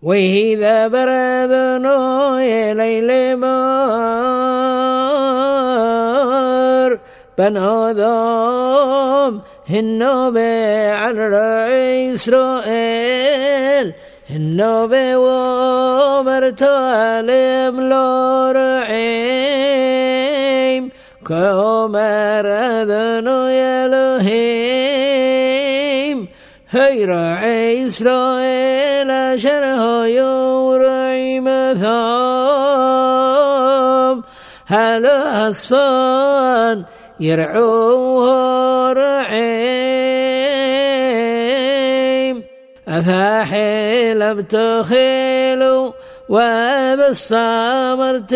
وإذا بردنا يا ليل مار بنادم النبي على إسرائيل النبي ومرت علم لرعيم كأمر أذن يا لهيم هي رعي إسرائيل شره يورعي مثام هل الصان يرعوه رعيم أفاحل بتخيلوا وذا السامرت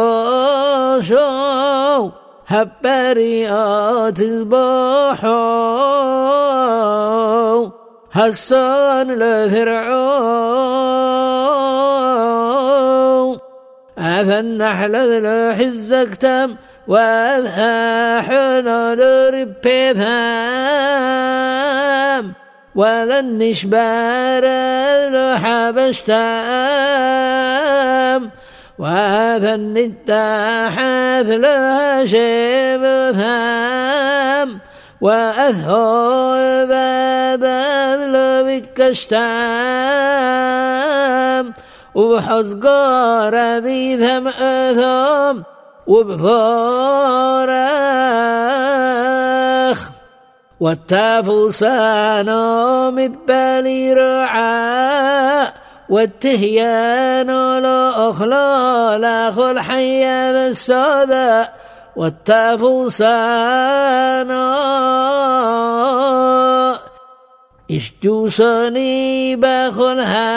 الباشو هبريات صباحو هالصان لثرعو أذا النحل الحزك تم وأذا حلال ربيثام ولن نشبار الحبشتام وهذا النتاحاث لها شبثام وأثهو بابا بكشتام وبحزقار ذي ثم أثام وبفارخ والتافوسان مبالي رعاء والتهيان الأخلى لاخو الحية بالسوداء والتافوسان اشجوسني باخو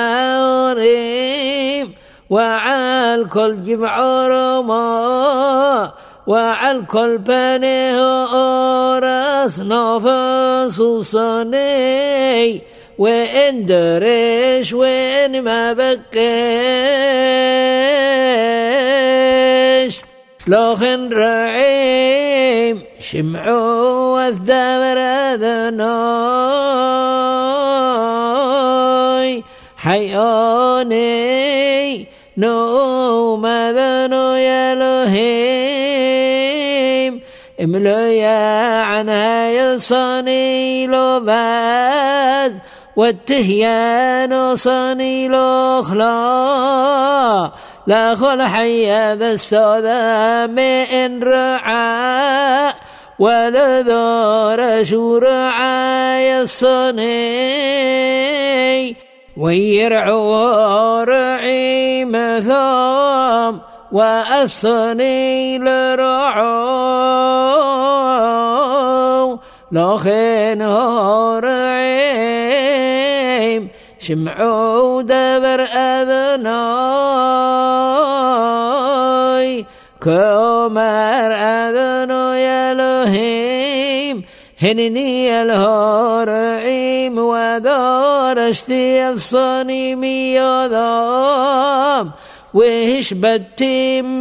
الهاريم وعال كل جمع رما وعال كل بنيه أورس نفس صني وإن درش وإن ما بكش لوخن رعيم شمعوا والدبر ذنوي حياني نوم ذنو يا لهيم امليا عنها يصني لباز والتهيان صني الأخلا لا خل حيا بالسوداء من رعاء ولا ذور شرعا الصني ويرعوا رعي مثام وأصني لرعو لخين رعيم شمعوا دبر أذناي كمر أذنو يا لهيم هنني الهرعيم وذارشتي الصنيمي يضام وهش بتيم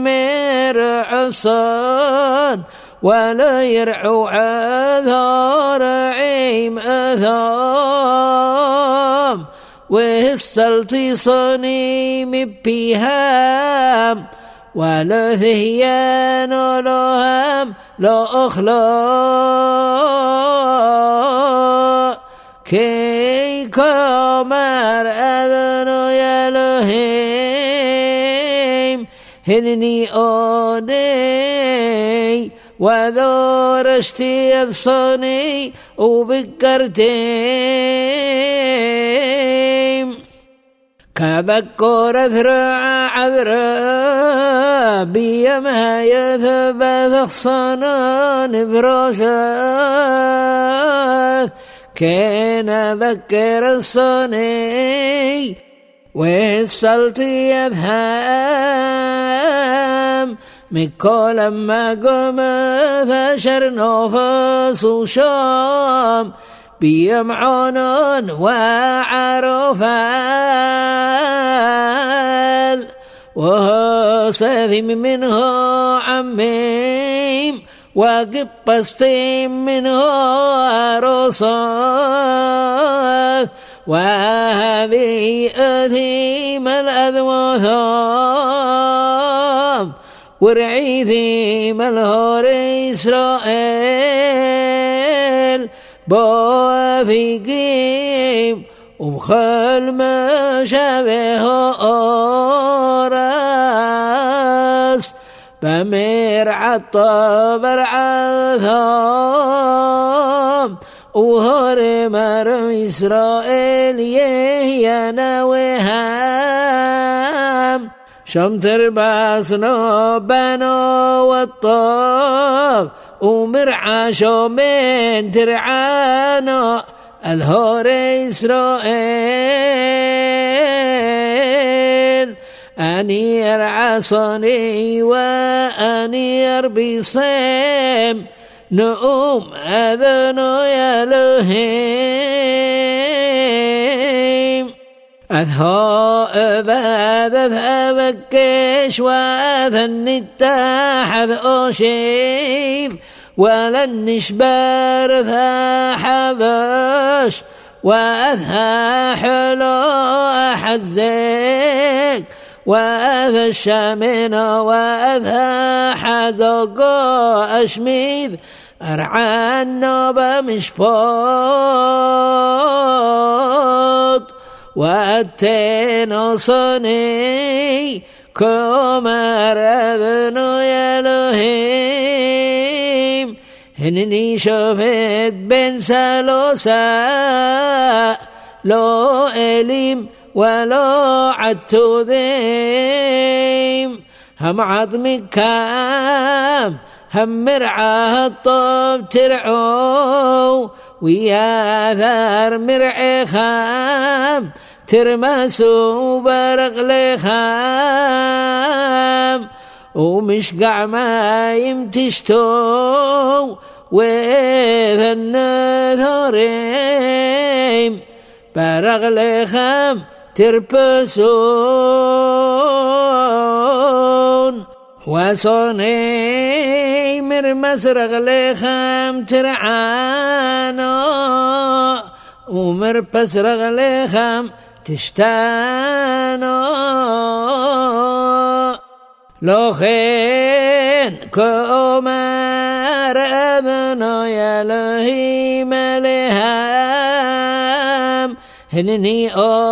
مرعصان ولا يرعو عذار عيم أثام وهالسلطي صنيم بيهام ولا ذهيان لهم لا أخلاق كي كمر أذن يا لهيم هنني أوني وذورشتي الصني وبكرتيم كبكور ذرع عذرا بيمها يثبت صنان براشات كان بكر الصني والسلطي يفهم من كل ما قم فشر نفس وشام بيمعون وعرفال وهو ساذم منه عميم وقبستي منه عروسات وهذه أثيم الأذوثام ورعيثيم الهور إسرائيل بوافقيم وبخل ما شابه أورس بمير عطبر عثام وهور مرم إسرائيل يهينا وهام شمتر باسنو بنو والطاف ومرعاشو من ترعانو الهور إسرائيل أني أرعصني وأني أربي صيم نؤم أذنو يا لهيم أذهو أباد أذهبكش وأذن التاحذ أشيف ولن نشبر ذا حبش وأذها حلو أحزك وأذا الشامن وأذها حزق أشميذ أرعى النوبة مشبوط وأتين صني كمر أذنو يا لهيم هنني شفت بن سلوسا لو إليم ولو عدتو ذيم هم عظمي كام هم مرعاه الطب ترعو ويا ذار مرعي خام ترمسو برغل خام ومشقع ما يمتشتو وإذا النذرين برغل خام تربسون وصوني مرمس رغل خام ترعانو ومربس رغل خام تشتانو لو خين كومار أذنو يا لهيم لهام هنني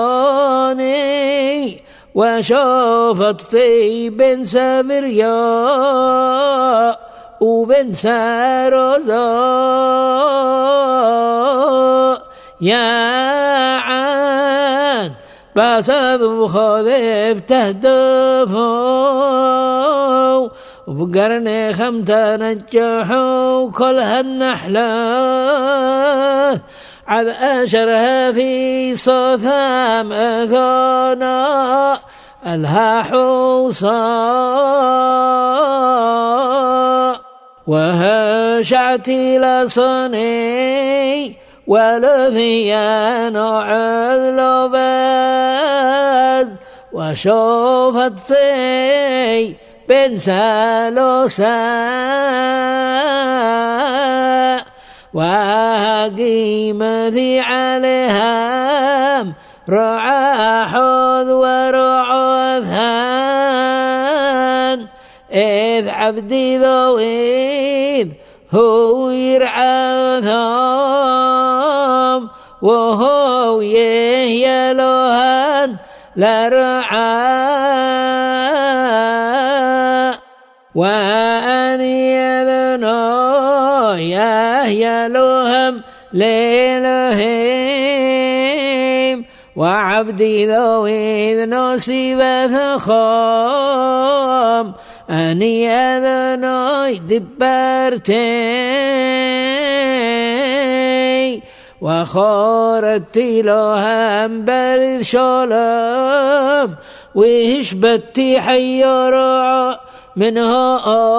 أوني وشوفت طيب سامريا وبن ساروزا يا عان باسد وخذف تهدفوا وبقرن خمتا نجحوا كل هالنحلة عذ أشرها في صثام أثانا ألها حوصا وهشعتي لصني ولذيان عذل باز وشوفتي بن سالوسا وقيمتي عليها رعى حوذ ورعوذان إذ عبدي ذويذ هو يرعى ثام وهو يهيلوهان لرعى وأني يذنو يهيلوهم ليلهم وعبدي ذويذ نصيب ثخام أني أذنو دبرتي وخورتي لهم برد شلم وهشبتي حيرع منها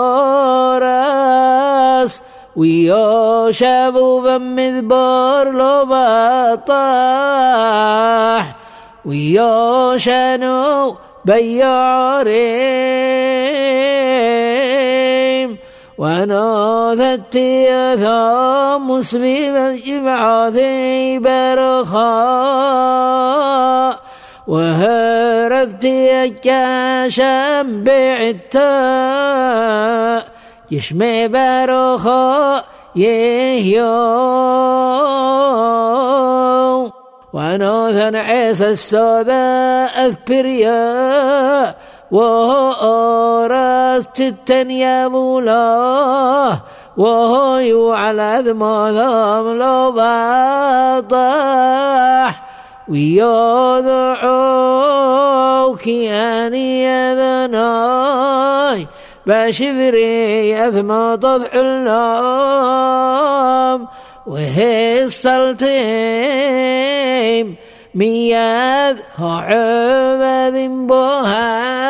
أراس ويشابوا بمذبار لبطاح ويشانوا بيعريم وناثتي أثام مسلم إبعاثي برخاء وهرثتي الكاشم بعتا جشمي برخاء يهيو وناثن عيسى السوداء أذبريا وهو أورست التنيا مولاه وهو يوعى ذماذام لو باطاح ويوضعوك أني أذناي بشفري أثمى طضع اللام وهي السلطيم مياذ عبد بها